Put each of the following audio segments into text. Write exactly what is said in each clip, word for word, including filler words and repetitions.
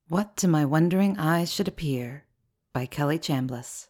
What to My Wondering Eyes Should Appear by Kelly Chambliss.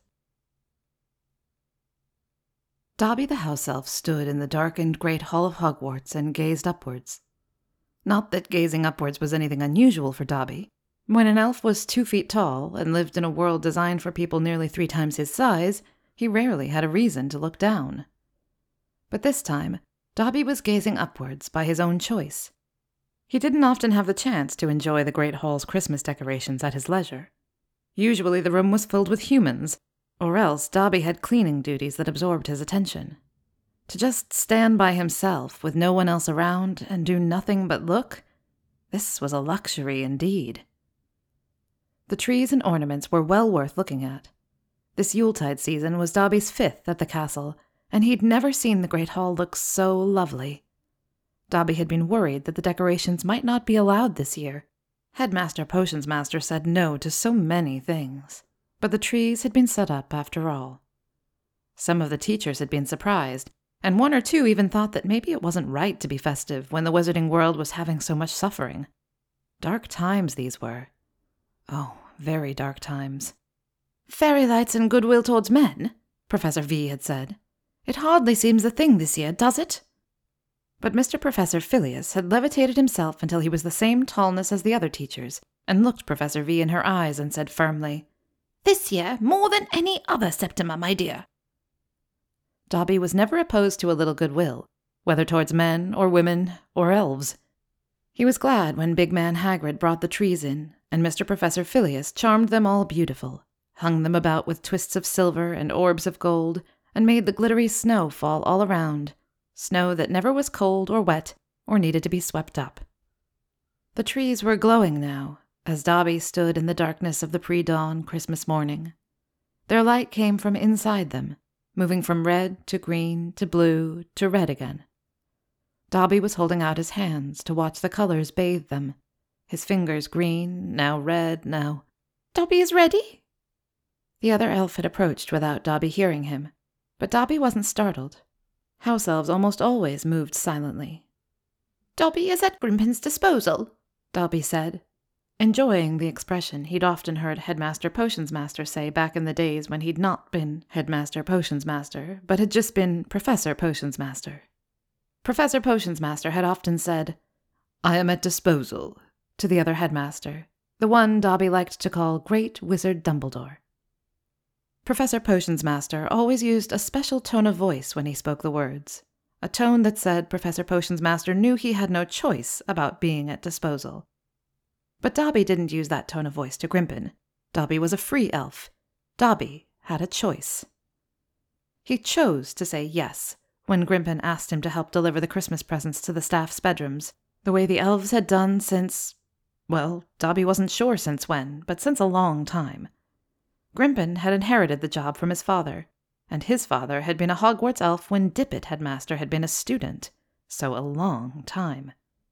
Dobby the house elf stood in the darkened great hall of Hogwarts and gazed upwards. Not that gazing upwards was anything unusual for Dobby. When an elf was two feet tall and lived in a world designed for people nearly three times his size, he rarely had a reason to look down. But this time, Dobby was gazing upwards by his own choice. He didn't often have the chance to enjoy the great hall's Christmas decorations at his leisure. Usually the room was filled with humans, or else Dobby had cleaning duties that absorbed his attention. To just stand by himself with no one else around and do nothing but look, this was a luxury indeed. The trees and ornaments were well worth looking at. This Yuletide season was Dobby's fifth at the castle, and he'd never seen the great hall look so lovely. Dobby had been worried that the decorations might not be allowed this year. Headmaster Potionsmaster said no to so many things, but the trees had been set up after all. Some of the teachers had been surprised, and one or two even thought that maybe it wasn't right to be festive when the wizarding world was having so much suffering. Dark times these were. Oh, very dark times. "Fairy lights and goodwill towards men," Professor V had said. "It hardly seems a thing this year, does it?" But Mister Professor Filius had levitated himself until he was the same tallness as the other teachers, and looked Professor V in her eyes and said firmly, "This year more than any other Septima, my dear." Dobby was never opposed to a little goodwill, whether towards men or women or elves. He was glad when Big Man Hagrid brought the trees in, and Mister Professor Filius charmed them all beautiful, hung them about with twists of silver and orbs of gold, and made the glittery snow fall all around. Snow that never was cold or wet or needed to be swept up. The trees were glowing now, as Dobby stood in the darkness of the pre-dawn Christmas morning. Their light came from inside them, moving from red to green to blue to red again. Dobby was holding out his hands to watch the colors bathe them, his fingers green, now red, now... "Dobby is ready?" The other elf had approached without Dobby hearing him, but Dobby wasn't startled. House elves almost always moved silently. "Dobby is at Grimpen's disposal," Dobby said, enjoying the expression he'd often heard Headmaster Potionsmaster say back in the days when he'd not been Headmaster Potionsmaster, but had just been Professor Potionsmaster. Professor Potionsmaster had often said, "I am at disposal," to the other headmaster, the one Dobby liked to call Great Wizard Dumbledore. Professor Potionsmaster always used a special tone of voice when he spoke the words, a tone that said Professor Potionsmaster knew he had no choice about being at disposal. But Dobby didn't use that tone of voice to Grimpen. Dobby was a free elf. Dobby had a choice. He chose to say yes when Grimpen asked him to help deliver the Christmas presents to the staff's bedrooms, the way the elves had done since, well, Dobby wasn't sure since when, but since a long time. Grimpen had inherited the job from his father, and his father had been a Hogwarts elf when Dippet Headmaster had been a student, so a long time.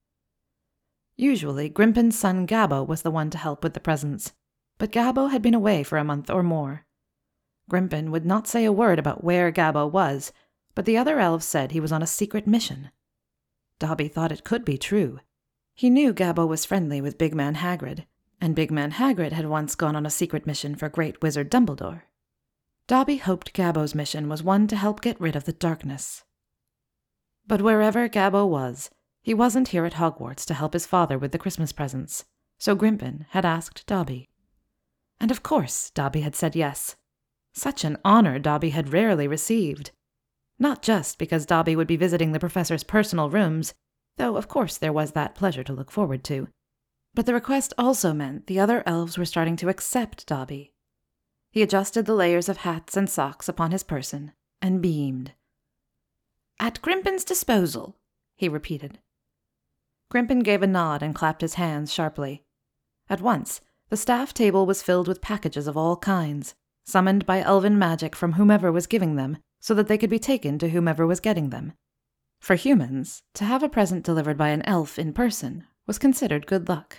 Usually, Grimpen's son Gabbo was the one to help with the presents, but Gabbo had been away for a month or more. Grimpen would not say a word about where Gabbo was, but the other elves said he was on a secret mission. Dobby thought it could be true. He knew Gabbo was friendly with Big Man Hagrid, and Big Man Hagrid had once gone on a secret mission for Great Wizard Dumbledore. Dobby hoped Gabbo's mission was one to help get rid of the darkness. But wherever Gabbo was, he wasn't here at Hogwarts to help his father with the Christmas presents, so Grimpen had asked Dobby. And of course Dobby had said yes. Such an honor Dobby had rarely received. Not just because Dobby would be visiting the professor's personal rooms, though of course there was that pleasure to look forward to, but the request also meant the other elves were starting to accept Dobby. He adjusted the layers of hats and socks upon his person, and beamed. "At Grimpen's disposal," he repeated. Grimpen gave a nod and clapped his hands sharply. At once, the staff table was filled with packages of all kinds, summoned by elven magic from whomever was giving them, so that they could be taken to whomever was getting them. For humans, to have a present delivered by an elf in person was considered good luck.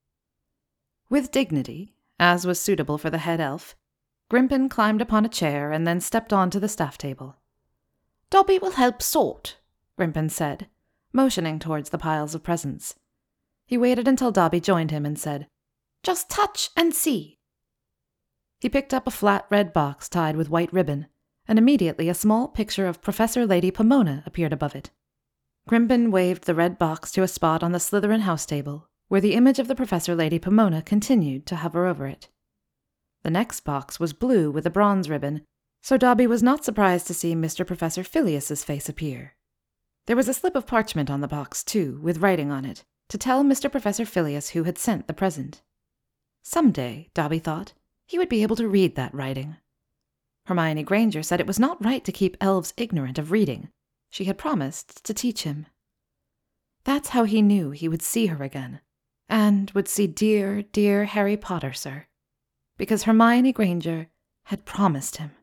With dignity, as was suitable for the head elf, Grimpen climbed upon a chair and then stepped on to the staff table. "Dobby will help sort," Grimpen said, motioning towards the piles of presents. He waited until Dobby joined him and said, Just touch and see." He picked up a flat red box tied with white ribbon, and immediately a small picture of Professor Lady Pomona appeared above it. Grimpen waved the red box to a spot on the Slytherin house table, where the image of the Professor Lady Pomona continued to hover over it. The next box was blue with a bronze ribbon, so Dobby was not surprised to see Mister Professor Phileas's face appear. There was a slip of parchment on the box, too, with writing on it, to tell Mister Professor Phileas who had sent the present. Some day, Dobby thought, he would be able to read that writing. Hermione Granger said it was not right to keep elves ignorant of reading. She had promised to teach him. That's how he knew he would see her again, and would see dear, dear Harry Potter, sir, because Hermione Granger had promised him.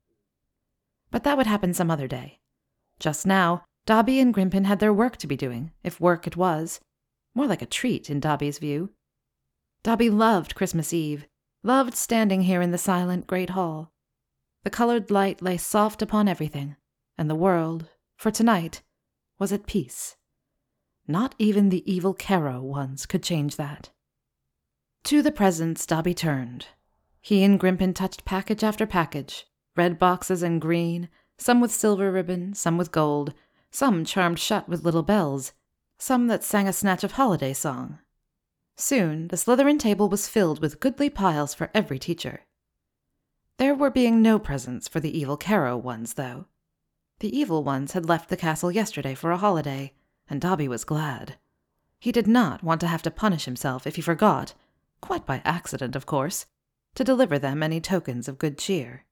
But that would happen some other day. Just now, Dobby and Grimpen had their work to be doing, if work it was. More like a treat in Dobby's view. Dobby loved Christmas Eve, loved standing here in the silent great hall. The colored light lay soft upon everything, and the world, for tonight, was at peace. Not even the evil Carrow ones could change that. To the presents Dobby turned. He and Grimpen touched package after package, red boxes and green, some with silver ribbon, some with gold, some charmed shut with little bells, some that sang a snatch of holiday song. Soon the Slytherin table was filled with goodly piles for every teacher. There were being no presents for the evil Carrow ones, though. The evil ones had left the castle yesterday for a holiday, and Dobby was glad. He did not want to have to punish himself if he forgot, quite by accident, of course, to deliver them any tokens of good cheer.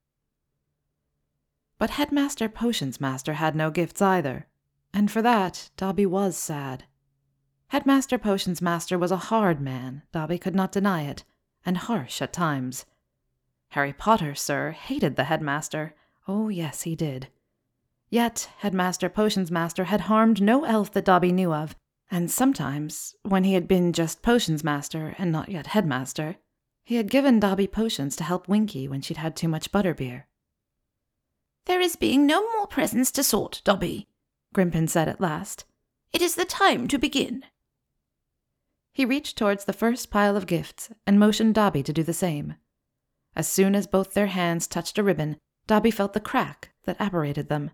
But Headmaster Potionsmaster had no gifts either, and for that Dobby was sad. Headmaster Potionsmaster was a hard man, Dobby could not deny it, and harsh at times. Harry Potter, sir, hated the headmaster. Oh, yes, he did. Yet Headmaster Potionsmaster had harmed no elf that Dobby knew of, and sometimes, when he had been just Potionsmaster and not yet headmaster, he had given Dobby potions to help Winky when she'd had too much butterbeer. "There is being no more presents to sort, Dobby," Grimpen said at last. "It is the time to begin." He reached towards the first pile of gifts and motioned Dobby to do the same. As soon as both their hands touched a ribbon, Dobby felt the crack that apparated them.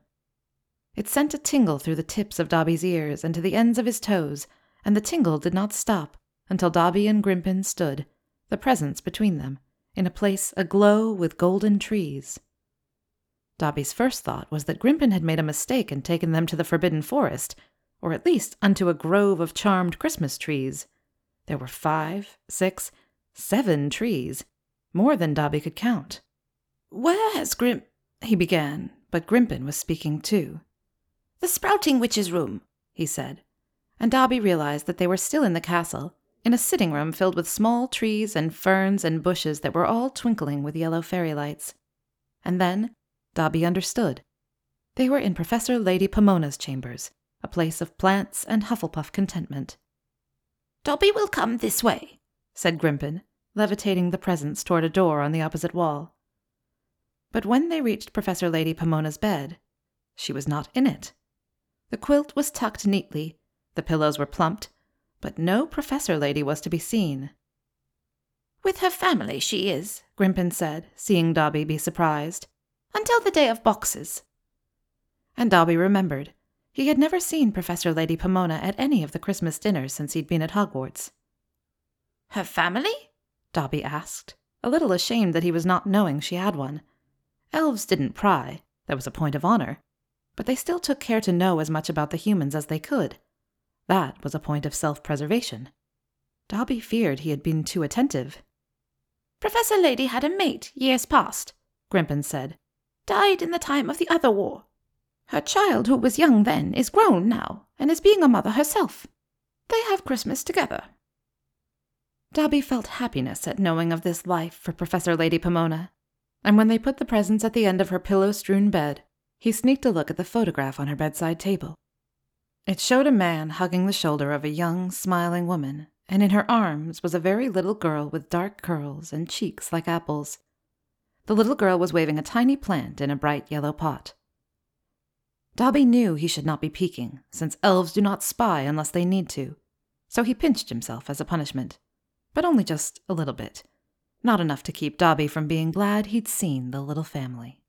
It sent a tingle through the tips of Dobby's ears and to the ends of his toes, and the tingle did not stop until Dobby and Grimpen stood, the presents between them, in a place aglow with golden trees. Dobby's first thought was that Grimpen had made a mistake and taken them to the Forbidden Forest, or at least unto a grove of charmed Christmas trees. There were five, six, seven trees, more than Dobby could count. "Where has Grim—" he began, but Grimpen was speaking too. "The Sprouting Witch's room," he said, and Dobby realized that they were still in the castle, in a sitting room filled with small trees and ferns and bushes that were all twinkling with yellow fairy lights. And then Dobby understood. They were in Professor Lady Pomona's chambers, a place of plants and Hufflepuff contentment. "Dobby will come this way," said Grimpen, levitating the presents toward a door on the opposite wall. But when they reached Professor Lady Pomona's bed, she was not in it. The quilt was tucked neatly, the pillows were plumped, but no Professor Lady was to be seen. "With her family she is," Grimpen said, seeing Dobby be surprised. "Until the day of boxes." And Dobby remembered. He had never seen Professor Lady Pomona at any of the Christmas dinners since he'd been at Hogwarts. "Her family?" Dobby asked, a little ashamed that he was not knowing she had one. Elves didn't pry, that was a point of honor, but they still took care to know as much about the humans as they could. That was a point of self-preservation. Dobby feared he had been too attentive. "Professor Lady had a mate years past," Grimpen said. "Died in the time of the other war. Her child, who was young then, is grown now, and is being a mother herself. They have Christmas together." Dobby felt happiness at knowing of this life for Professor Lady Pomona, and when they put the presents at the end of her pillow-strewn bed, he sneaked a look at the photograph on her bedside table. It showed a man hugging the shoulder of a young, smiling woman, and in her arms was a very little girl with dark curls and cheeks like apples. The little girl was waving a tiny plant in a bright yellow pot. Dobby knew he should not be peeking, since elves do not spy unless they need to, so he pinched himself as a punishment. but only just a little bit. Not enough to keep Dobby from being glad he'd seen the little family.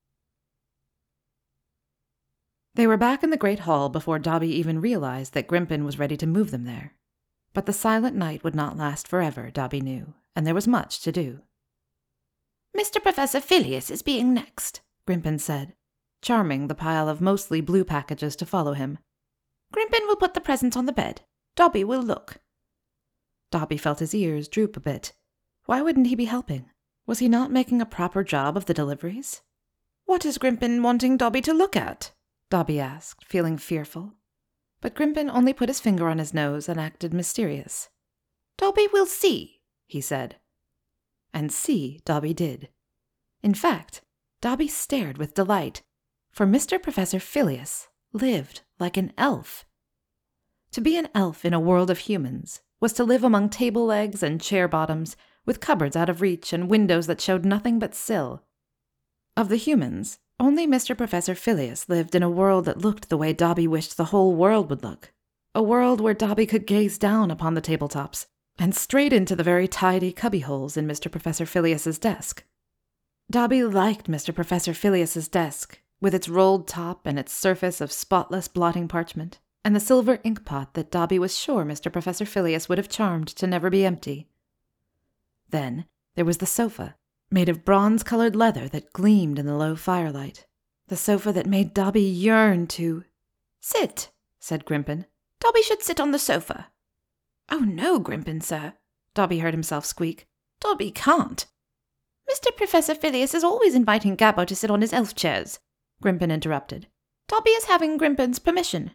They were back in the great hall before Dobby even realized that Grimpen was ready to move them there. But the silent night would not last forever, Dobby knew, and there was much to do. Mister Professor Phileas is being next, Grimpen said, charming the pile of mostly blue packages to follow him. Grimpen will put the presents on the bed. Dobby will look. Dobby felt his ears droop a bit. Why wouldn't he be helping? Was he not making a proper job of the deliveries? What is Grimpen wanting Dobby to look at? Dobby asked, feeling fearful. But Grimpen only put his finger on his nose and acted mysterious. Dobby will see, he said. And see Dobby did. In fact, Dobby stared with delight, for Mister Professor Phileas lived like an elf. To be an elf in a world of humans was to live among table legs and chair bottoms, with cupboards out of reach and windows that showed nothing but sill. Of the humans, only Mister Professor Phileas lived in a world that looked the way Dobby wished the whole world would look. A world where Dobby could gaze down upon the tabletops and straight into the very tidy cubbyholes in Mister Professor Phileas's desk. Dobby liked Mister Professor Phileas's desk, with its rolled top and its surface of spotless blotting parchment, and the silver ink pot that Dobby was sure Mister Professor Phileas would have charmed to never be empty. Then there was the sofa, made of bronze-colored leather that gleamed in the low firelight. The sofa that made Dobby yearn to... Sit, said Grimpen. Dobby should sit on the sofa. Oh no, Grimpen, sir, Dobby heard himself squeak. Dobby can't. Mister Professor Phileas is always inviting Gabbo to sit on his elf chairs, Grimpen interrupted. Dobby is having Grimpen's permission.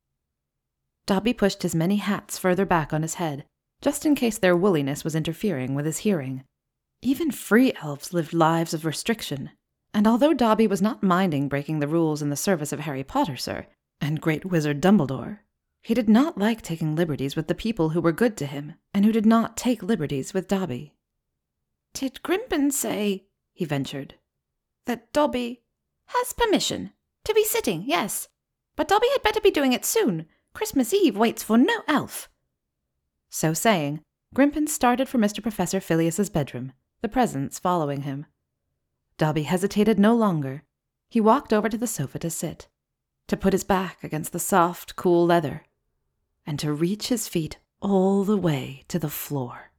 Dobby pushed his many hats further back on his head, just in case their woolliness was interfering with his hearing. Even free elves lived lives of restriction, and although Dobby was not minding breaking the rules in the service of Harry Potter, sir, and Great Wizard Dumbledore, he did not like taking liberties with the people who were good to him, and who did not take liberties with Dobby. Did Grimpen say, he ventured, that Dobby has permission to be sitting, yes, but Dobby had better be doing it soon. Christmas Eve waits for no elf. So saying, Grimpen started for Mister Professor Phileas's bedroom, the presents following him. Dobby hesitated no longer. He walked over to the sofa to sit, to put his back against the soft, cool leather, and to reach his feet all the way to the floor.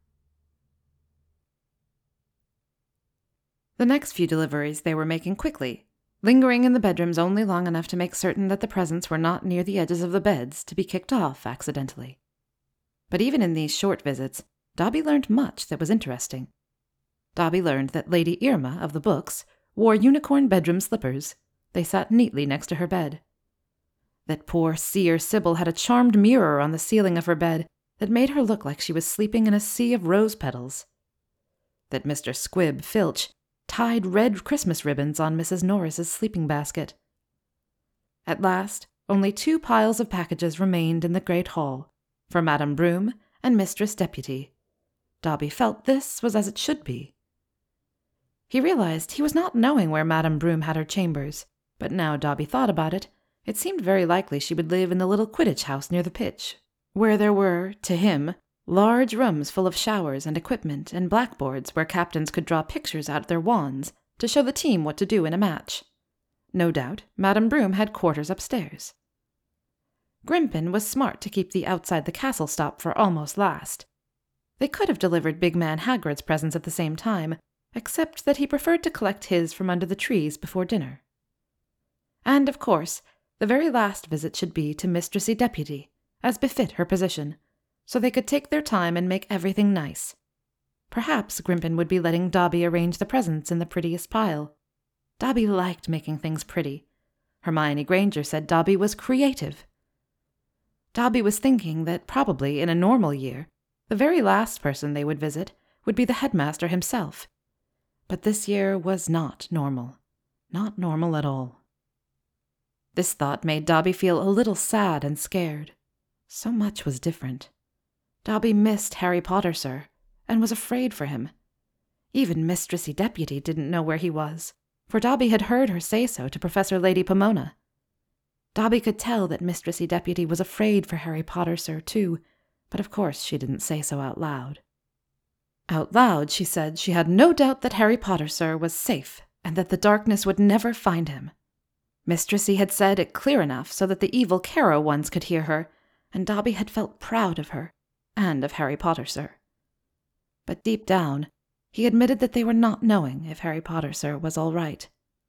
The next few deliveries they were making quickly, lingering in the bedrooms only long enough to make certain that the presents were not near the edges of the beds to be kicked off accidentally. But even in these short visits, Dobby learned much that was interesting. Dobby learned that Lady Irma of the books wore unicorn bedroom slippers. They sat neatly next to her bed. That poor seer Sybil had a charmed mirror on the ceiling of her bed that made her look like she was sleeping in a sea of rose petals. That Mister Squibb Filch tied red Christmas ribbons on Missus Norris's sleeping basket. At last, only two piles of packages remained in the great hall, for Madame Broom and Mistress Deputy. Dobby felt this was as it should be. He realized he was not knowing where Madame Broom had her chambers, but now Dobby thought about it, it seemed very likely she would live in the little Quidditch house near the pitch, where there were, to him, large rooms full of showers and equipment and blackboards where captains could draw pictures out of their wands to show the team what to do in a match. No doubt, Madame Broom had quarters upstairs. Grimpen was smart to keep the outside the castle stop for almost last. They could have delivered Big Man Hagrid's presents at the same time, except that he preferred to collect his from under the trees before dinner. And, of course, the very last visit should be to Mistressy Deputy, as befit her position, so they could take their time and make everything nice. Perhaps Grimpen would be letting Dobby arrange the presents in the prettiest pile. Dobby liked making things pretty. Hermione Granger said Dobby was creative. Dobby was thinking that probably in a normal year, the very last person they would visit would be the headmaster himself. But this year was not normal. Not normal at all. This thought made Dobby feel a little sad and scared. So much was different. Dobby missed Harry Potter, sir, and was afraid for him. Even Mistressy Deputy didn't know where he was, for Dobby had heard her say so to Professor Lady Pomona. Dobby could tell that Mistressy Deputy was afraid for Harry Potter, sir, too, but of course she didn't say so out loud. Out loud, she said she had no doubt that Harry Potter, sir, was safe, and that the darkness would never find him. Mistressy had said it clear enough so that the evil Carrow ones could hear her, and Dobby had felt proud of her, and of Harry Potter, sir. But deep down, he admitted that they were not knowing if Harry Potter, sir, was all right.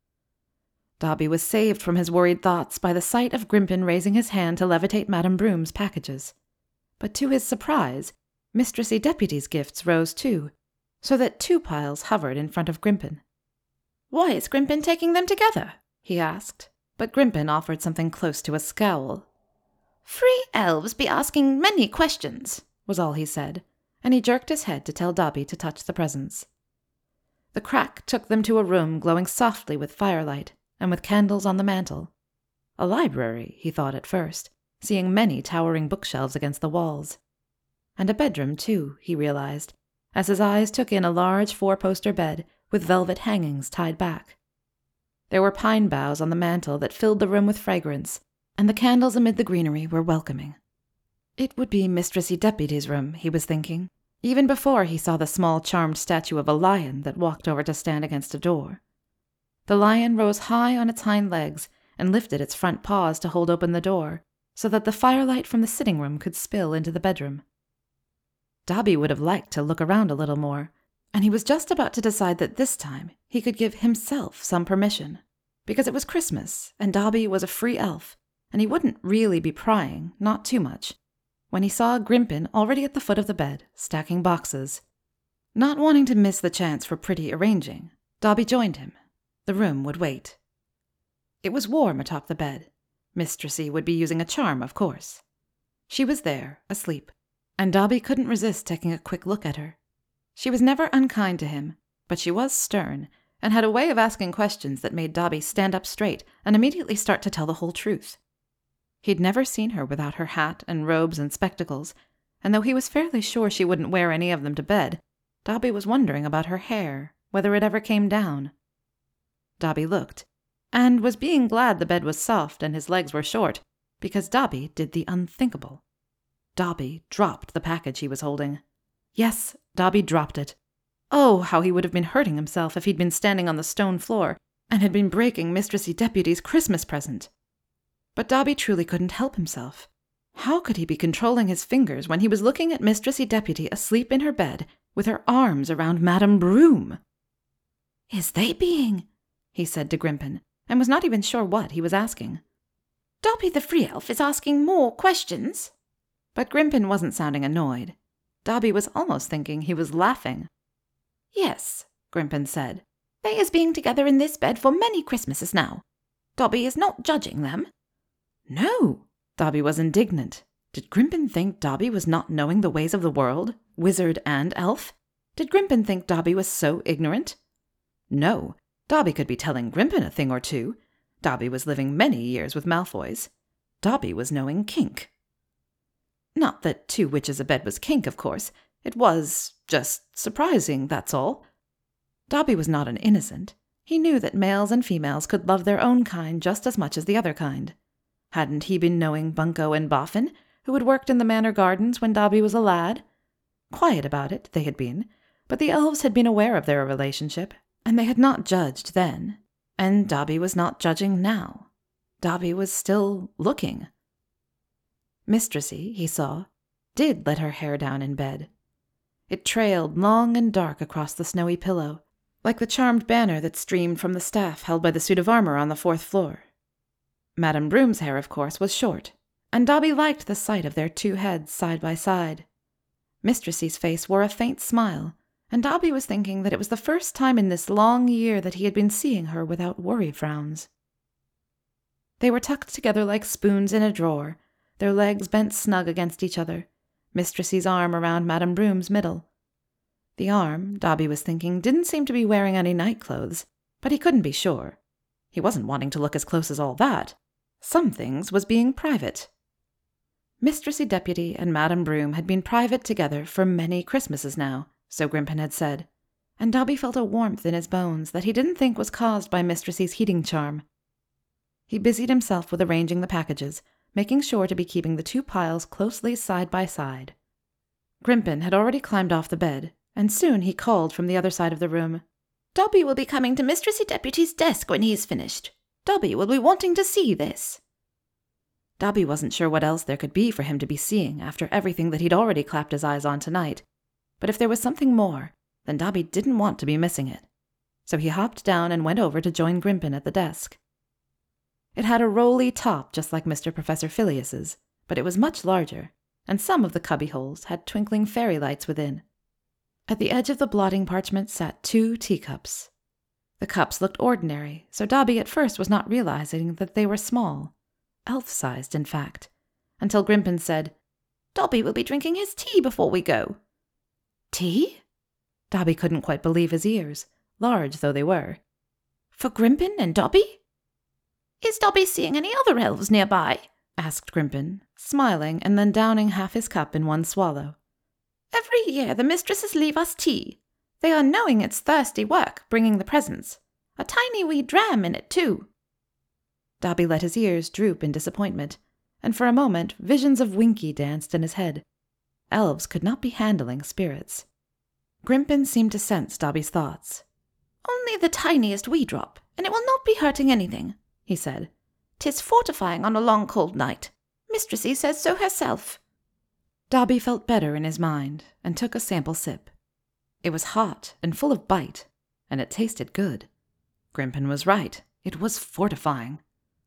Dobby was saved from his worried thoughts by the sight of Grimpen raising his hand to levitate Madame Broom's packages. But to his surprise, Mistressy Deputy's gifts rose too, so that two piles hovered in front of Grimpen. "Why is Grimpen taking them together?" he asked, but Grimpen offered something close to a scowl. "Free elves be asking many questions," was all he said, and he jerked his head to tell Dobby to touch the presents. The crack took them to a room glowing softly with firelight, and with candles on the mantel. A library, he thought at first, seeing many towering bookshelves against the walls. And a bedroom, too, he realized, as his eyes took in a large four-poster bed with velvet hangings tied back. There were pine boughs on the mantel that filled the room with fragrance, and the candles amid the greenery were welcoming. It would be Mistressy Deputy's room, he was thinking, even before he saw the small charmed statue of a lion that walked over to stand against a door. The lion rose high on its hind legs and lifted its front paws to hold open the door, so that the firelight from the sitting room could spill into the bedroom. Dobby would have liked to look around a little more, and he was just about to decide that this time he could give himself some permission, because it was Christmas, and Dobby was a free elf, and he wouldn't really be prying, not too much, when he saw Grimpen already at the foot of the bed, stacking boxes. Not wanting to miss the chance for pretty arranging, Dobby joined him. The room would wait. It was warm atop the bed. Mistressy would be using a charm, of course. She was there, asleep, and Dobby couldn't resist taking a quick look at her. She was never unkind to him, but she was stern, and had a way of asking questions that made Dobby stand up straight and immediately start to tell the whole truth. He'd never seen her without her hat and robes and spectacles, and though he was fairly sure she wouldn't wear any of them to bed, Dobby was wondering about her hair, whether it ever came down. Dobby looked, and was being glad the bed was soft and his legs were short, because Dobby did the unthinkable. Dobby dropped the package he was holding. Yes, Dobby dropped it. Oh, how he would have been hurting himself if he'd been standing on the stone floor and had been breaking Mistressy Deputy's Christmas present. But Dobby truly couldn't help himself. How could he be controlling his fingers when he was looking at Mistressy Deputy asleep in her bed with her arms around Madame Broom? "Is they being?" he said to Grimpen, and was not even sure what he was asking. "Dobby the Free Elf is asking more questions?" But Grimpen wasn't sounding annoyed. Dobby was almost thinking he was laughing. "Yes," Grimpen said. "They is being together in this bed for many Christmases now. Dobby is not judging them." No! Dobby was indignant. Did Grimpen think Dobby was not knowing the ways of the world, wizard and elf? Did Grimpen think Dobby was so ignorant? No, Dobby could be telling Grimpen a thing or two. Dobby was living many years with Malfoys. Dobby was knowing kink. Not that two witches a bed was kink, of course. It was just surprising, that's all. Dobby was not an innocent. He knew that males and females could love their own kind just as much as the other kind. Hadn't he been knowing Bunko and Boffin, who had worked in the manor gardens when Dobby was a lad? Quiet about it, they had been, but the elves had been aware of their relationship, and they had not judged then, and Dobby was not judging now. Dobby was still looking. Mistressy, he saw, did let her hair down in bed. It trailed long and dark across the snowy pillow, like the charmed banner that streamed from the staff held by the suit of armor on the fourth floor. Madame Broom's hair, of course, was short, and Dobby liked the sight of their two heads side by side. Mistressy's face wore a faint smile, and Dobby was thinking that it was the first time in this long year that he had been seeing her without worry frowns. They were tucked together like spoons in a drawer, their legs bent snug against each other, Mistressy's arm around Madame Broom's middle. The arm, Dobby was thinking, didn't seem to be wearing any nightclothes, but he couldn't be sure. He wasn't wanting to look as close as all that. Some things was being private. Mistressy Deputy and Madame Broom had been private together for many Christmases now, so Grimpen had said, and Dobby felt a warmth in his bones that he didn't think was caused by Mistressy's heating charm. He busied himself with arranging the packages, making sure to be keeping the two piles closely side by side. Grimpen had already climbed off the bed, and soon he called from the other side of the room, "Dobby will be coming to Mistressy Deputy's desk when he's finished. Dobby will be wanting to see this." Dobby wasn't sure what else there could be for him to be seeing after everything that he'd already clapped his eyes on tonight, but if there was something more, then Dobby didn't want to be missing it. So he hopped down and went over to join Grimpen at the desk. It had a rolly top just like Mister Professor Phileas's, but it was much larger, and some of the cubbyholes had twinkling fairy lights within. At the edge of the blotting parchment sat two teacups. The cups looked ordinary, so Dobby at first was not realizing that they were small, elf-sized in fact, until Grimpen said, "Dobby will be drinking his tea before we go." "Tea?" Dobby couldn't quite believe his ears, large though they were. "For Grimpen and Dobby?" "Is Dobby seeing any other elves nearby?" asked Grimpen, smiling and then downing half his cup in one swallow. "Every year the mistresses leave us tea. They are knowing it's thirsty work, bringing the presents. A tiny wee dram in it, too." Dobby let his ears droop in disappointment, and for a moment visions of Winky danced in his head. Elves could not be handling spirits. Grimpen seemed to sense Dobby's thoughts. "Only the tiniest wee drop, and it will not be hurting anything," he said. "'Tis fortifying on a long cold night. Mistressy says so herself." Dobby felt better in his mind, and took a sample sip. It was hot and full of bite, and it tasted good. Grimpen was right. It was fortifying.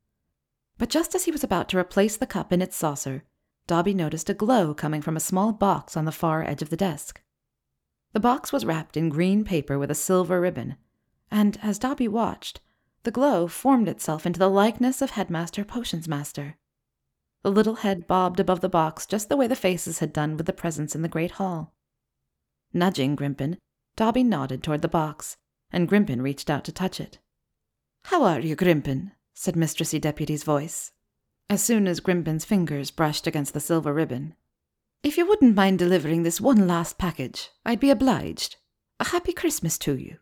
But just as he was about to replace the cup in its saucer, Dobby noticed a glow coming from a small box on the far edge of the desk. The box was wrapped in green paper with a silver ribbon, and as Dobby watched, the glow formed itself into the likeness of Headmaster Potionsmaster. The little head bobbed above the box just the way the faces had done with the presents in the great hall. Nudging Grimpen, Dobby nodded toward the box, and Grimpen reached out to touch it. "How are you, Grimpen?" said Mistressy Deputy's voice, as soon as Grimpen's fingers brushed against the silver ribbon. "If you wouldn't mind delivering this one last package, I'd be obliged. A happy Christmas to you."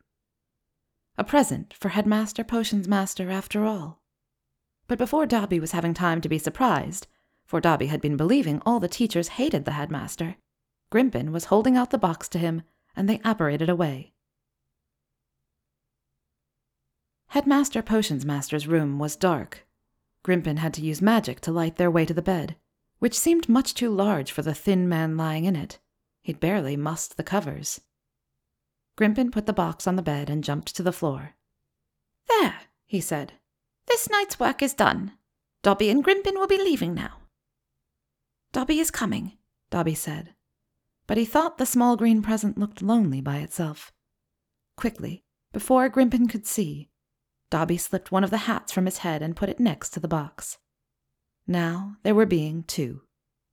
A present for Headmaster Potionsmaster after all. But before Dobby was having time to be surprised, for Dobby had been believing all the teachers hated the headmaster, Grimpen was holding out the box to him, and they apparated away. Headmaster Potionsmaster's room was dark. Grimpen had to use magic to light their way to the bed, which seemed much too large for the thin man lying in it. He'd barely mussed the covers. Grimpen put the box on the bed and jumped to the floor. "There," he said. "This night's work is done. Dobby and Grimpen will be leaving now." "Dobby is coming," Dobby said. But he thought the small green present looked lonely by itself. Quickly, before Grimpen could see, Dobby slipped one of the hats from his head and put it next to the box. Now there were being two.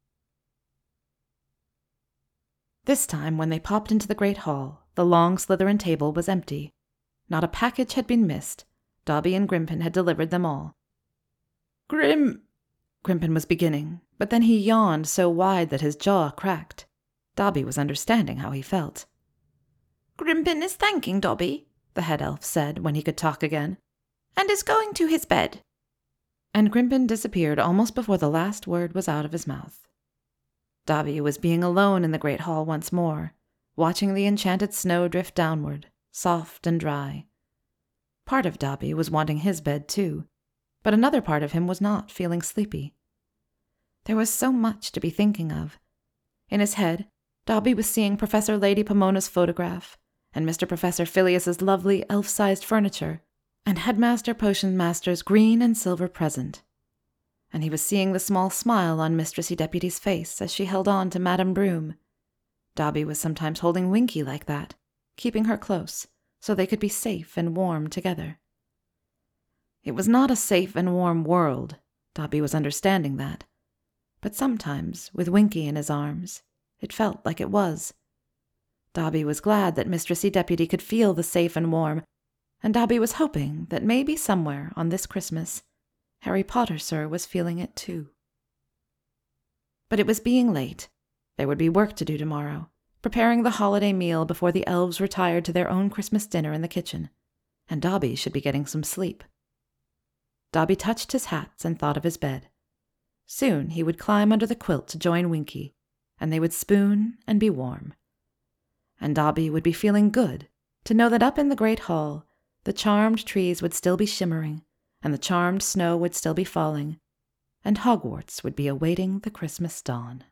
This time, when they popped into the great hall, the long Slytherin table was empty. Not a package had been missed. Dobby and Grimpen had delivered them all. "Grim—" Grimpen was beginning, but then he yawned so wide that his jaw cracked. Dobby was understanding how he felt. "Grimpen is thanking Dobby," the head elf said when he could talk again, "and is going to his bed." And Grimpen disappeared almost before the last word was out of his mouth. Dobby was being alone in the great hall once more, watching the enchanted snow drift downward, soft and dry. Part of Dobby was wanting his bed too, but another part of him was not feeling sleepy. There was so much to be thinking of. In his head, Dobby was seeing Professor Lady Pomona's photograph, and Mister Professor Phileas's lovely elf-sized furniture, and Headmaster Potionsmaster's green and silver present. And he was seeing the small smile on Mistressy Deputy's face as she held on to Madame Broom. Dobby was sometimes holding Winky like that, keeping her close, so they could be safe and warm together. It was not a safe and warm world, Dobby was understanding that. But sometimes, with Winky in his arms, it felt like it was. Dobby was glad that Mistressy Deputy could feel the safe and warm, and Dobby was hoping that maybe somewhere on this Christmas, Harry Potter, sir, was feeling it too. But it was being late. There would be work to do tomorrow, preparing the holiday meal before the elves retired to their own Christmas dinner in the kitchen, and Dobby should be getting some sleep. Dobby touched his hats and thought of his bed. Soon he would climb under the quilt to join Winky, and they would spoon and be warm. and Dobby would be feeling good to know that up in the great hall the charmed trees would still be shimmering, and the charmed snow would still be falling, and Hogwarts would be awaiting the Christmas dawn.